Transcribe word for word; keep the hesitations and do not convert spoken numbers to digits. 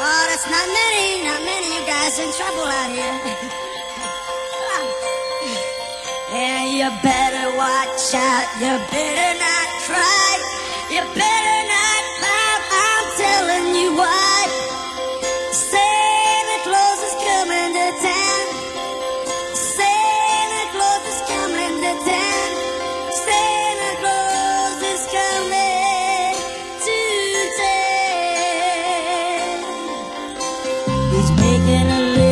Oh, that's not many, not many. You guys in trouble out here. And you better watch out. You better not cry. You better not pout. I'm telling you why. Santa Claus is coming to town. Santa Claus is coming to town. Santa Claus is coming to town. He's making a list.